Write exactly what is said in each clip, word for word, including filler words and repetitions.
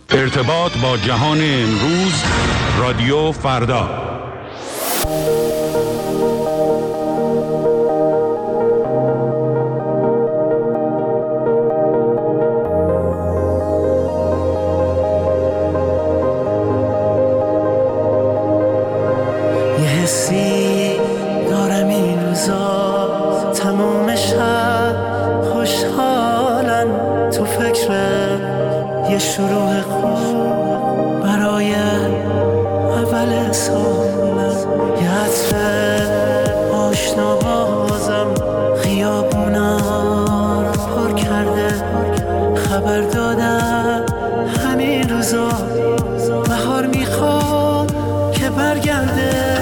ارتباط با جهان امروز، رادیو فردا. یه حسی دارم این روزا، تمام شب خوشحالم، تو فکر یه شروع خوب برای اول سالم. یه عطر آشنا بازم خیابونا رو پر کرده، خبر دادم همین روزا بهار میخواد که برگرده.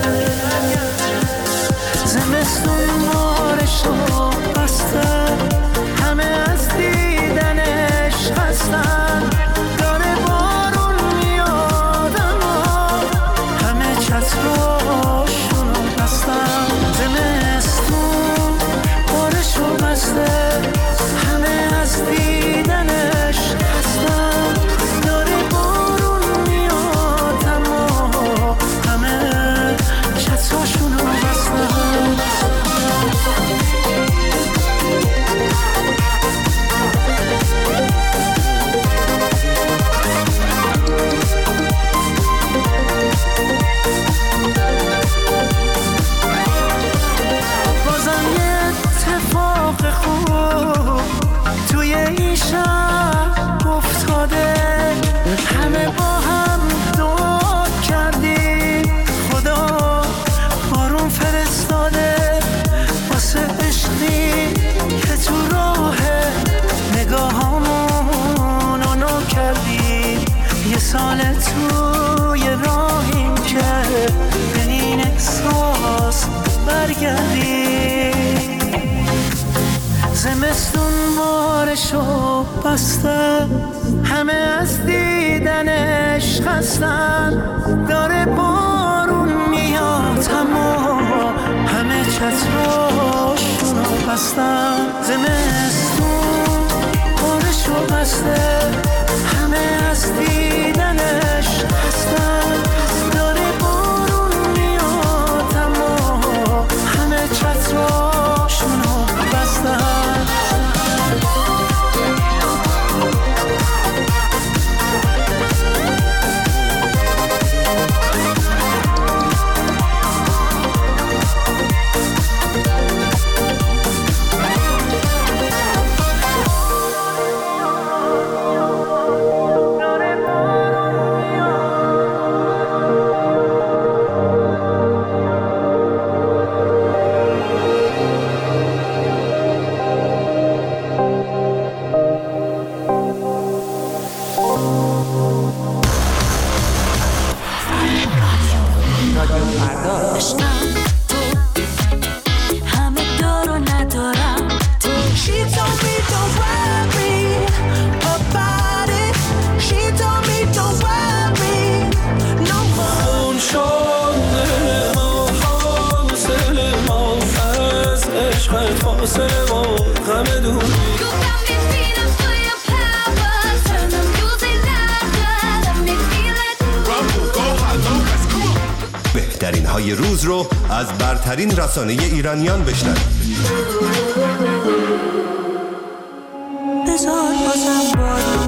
زمستون بارشو بسته، همه از دیدنش خستن، داره بارون میاد اما همه چتراشونو بستن. زمستون بارشو بسته، همه از دیدنش خستن، داره بارون میاد اما همه چتراشونو بستن. بازم یه اتفاق خوب توی این شب افتاده، همه با هم دعا کردیم خدا بارون فرستاده، واسه عشقی که تو راه نگاهامون نو کردیم. یه سال توی راهیم که به این احساس برگردیم. زمستون بارشو بسته، همه از دیدنش خستن، داره بارون میاد اما همه چتراشونو بستن. زمستون بارشو بسته، همه از دیدنش خستن، داره بارون میاد اما همه چتراشونو بستن. بهترین های روز رو از برترین رسانه ایرانیان بشنوید. بذار بازم بارون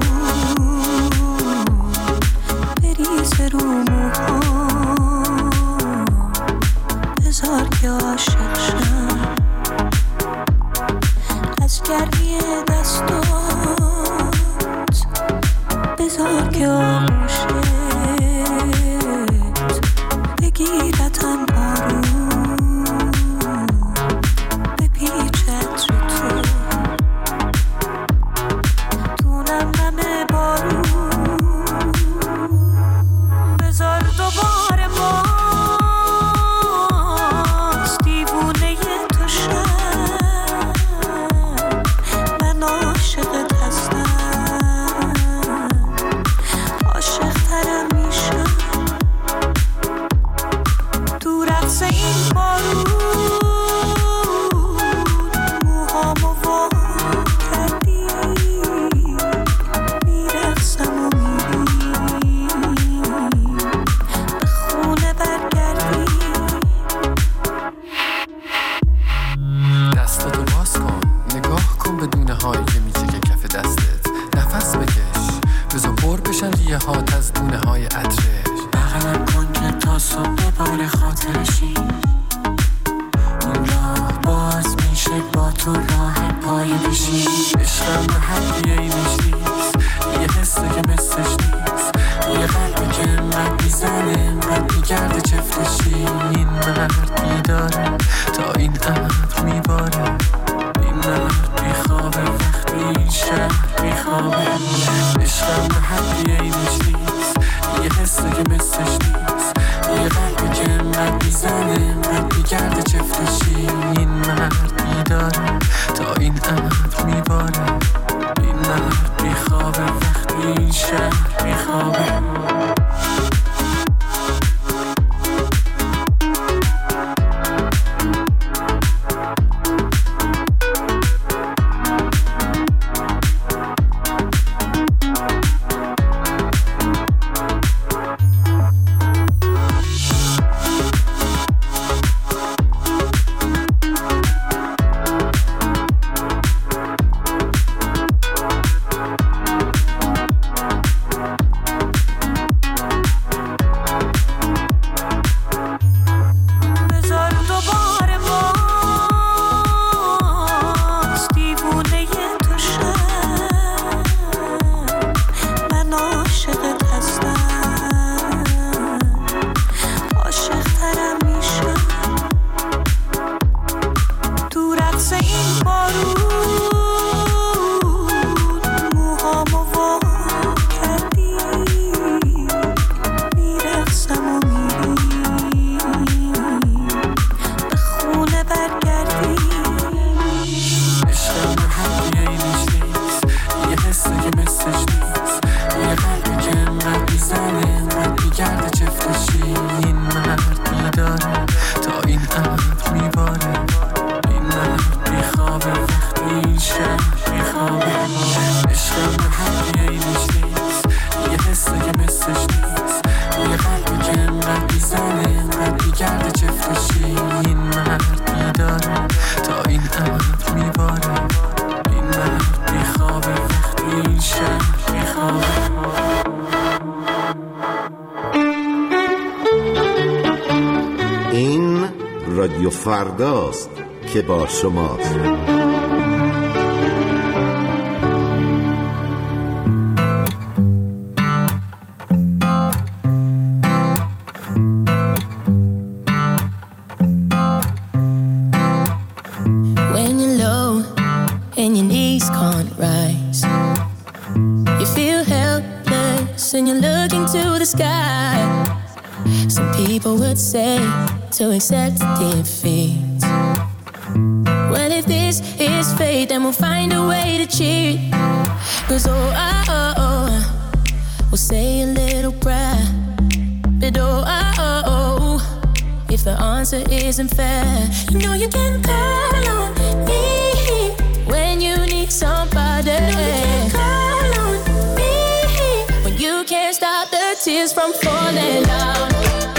بریزه رو موهام، بذار که عاشق شم از گرمی دستات، بذار که آغوشت بگیرتن بارون، بپیچت رو تو دونم نمه بارون، بذار دوباره باز دیوونه تو شم، من عاشقت هستم، عاشق ترم میشم. باشن ریه هات از دونه های عطرش. بغلم کن که تا صبح بار خاطرشی. این راه باز میشه با تو راه پای بشی. عشقم به حد یه اینش نیست، یه حسه که مثلش نیست، یه قلبی که انقدر میزنه انقدر میگرده چفتشی. این مرد بیداره تا این ابر میباره، این مرد بیخوابه وقتی این شهر بیخوابه. عشقم به حد یه اینش نیست، یه حسه که مثلش نیست، یه قلبی که انقدر میزنه انقدر میگرده چفتشی. این مرد بیداره تا این ابر میباره، این مرد بیخوابه وقتی این شهر بیخوابه. رادیو فرداست که با شماست. When you're low and your knees can't rise, you feel helpless and you're looking to the sky. Some people would say to accept defeat. Well, if this is fate, then we'll find a way to cheat. Cause oh, oh, oh, oh, we'll say a little prayer. But oh, oh, oh, oh, if the answer isn't fair, you know you can call on me when you need somebody. You know you can call on me when you can't stop the tears from falling down.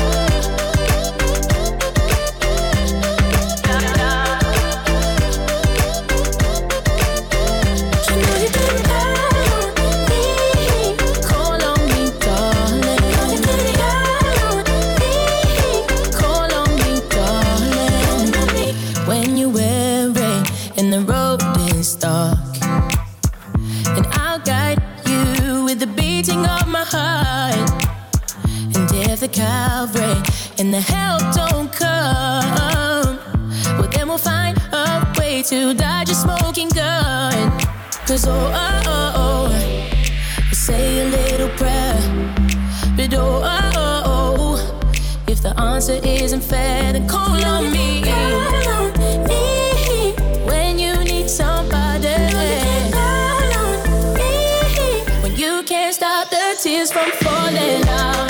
Calvary and the help don't come, well then we'll find a way to dodge a smoking gun. Cause oh, oh, oh, oh, we'll say a little prayer. But oh, oh, oh, oh, if the answer isn't fair, then call on me. Call on me when you need somebody. Call on me when you can't stop the tears from falling down.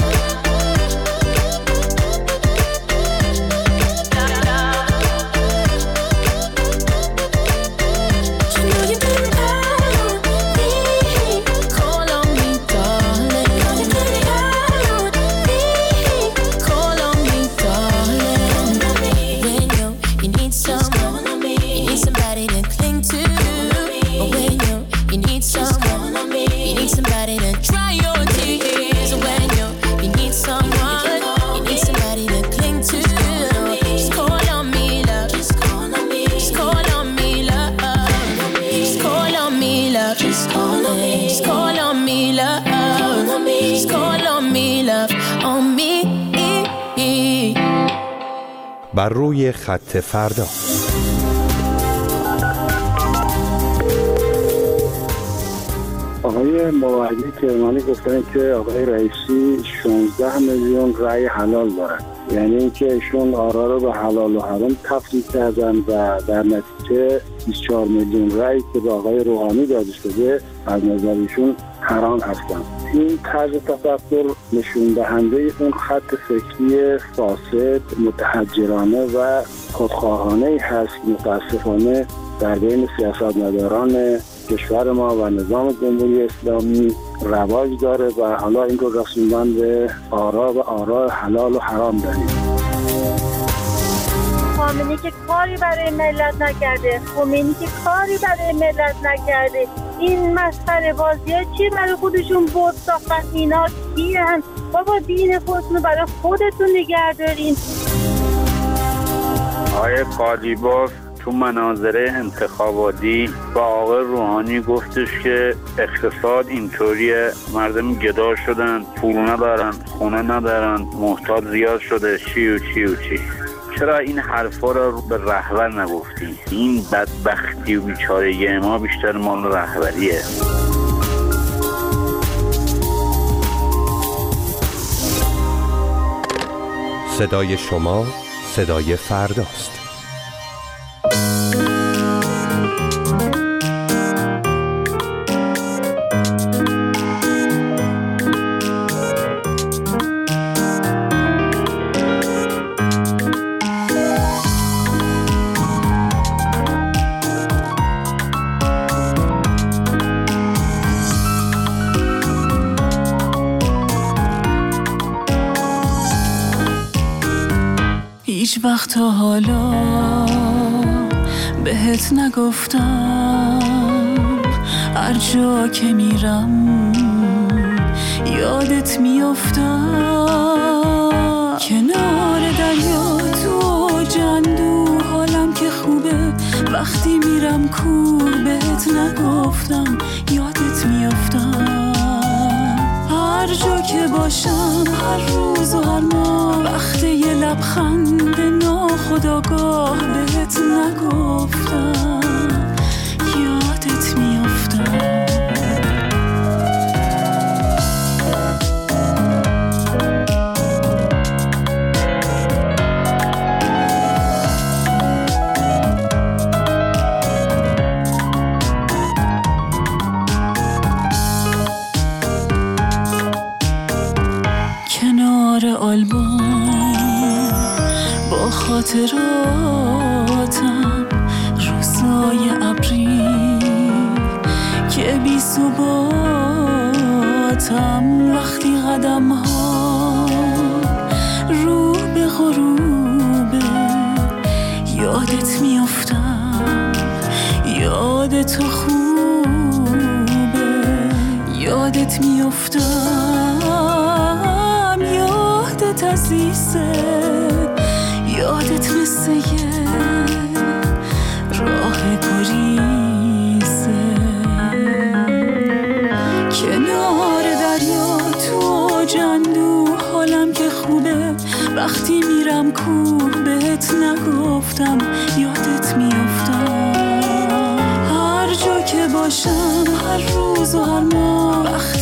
Somebody to cling to, but when you, you need someone, you need somebody somebody to dry your tears. When you you need someone, you need somebody to cling to. Just call on me, love. Just call on me. Just call on me, love. Just call on me, love. Just call on me. Just call on me, love. Just call on me, love. On me. بر روی خط فردا. آقای موحدی کرمانی گفتن که آقای رئیسی شانزده میلیون رأی حلال دارن، یعنی اینکه ایشون آرا رو به حلال و حرام تفصیل کردن و در نتیجه بیست و چهار میلیون رأی که به آقای روحانی داده شده از نظر ایشون حرام هستن. این طرز تفکر نشون دهنده اون خط فکری فاسد، متحجرانه و خودخواهانه هست که متاسفانه در بین سیاستمداران کشور ما و نظام جمهوری اسلامی رواج داره و حالا این رو رسوندن به آرا و آرا حلال و حرام داریم. خامنه‌ای که کاری برای ملت نکرده، خمینی که کاری برای ملت نکرده، این مسخره بازی‌ها چی برای خودشون بود ساختن؟ اینا کیان؟ بابا دین خودتون برای خودتون نگه دارین. آقای قالیباف تو مناظره انتخاباتی با آقای روحانی گفتش که اقتصاد اینطوریه، مردم گدا شدن، پول ندارن، خونه ندارن، محتاج زیاد شده، چی و چی و چی. چرا این حرفا رو به رهبر نگفتی؟ این بدبختی و بیچارگی ما بیشتر مال رهبریه. صدای شما صدای فرداست. هیچ وقت تا حالا بهت نگفتم، هر جا که میرم یادت میافتم. کنار دریا تو جندو حالم که خوبه، وقتی میرم کور بهت نگفتم یادت میافتم. هر جا که باشم هر روز و هر ماه، وقت یه لبخند ناخودآگاه بهت نگفتم یادت میافتم. کنار آلبوم با خاطراتم، روزای ابری که بی ثباتم، وقتی قدم ها رو به غروبه یادت میافتم. یاد تو خوبه یادت میافتم. یادت عزیزه یادت مثل یه راه گریزه. کنار دریا تو جندو حالم که خوبه، وقتی میرم کوه بهت نگفتم یادت میافتم. هر جا که باشم هر روز و هر ماه، وقتی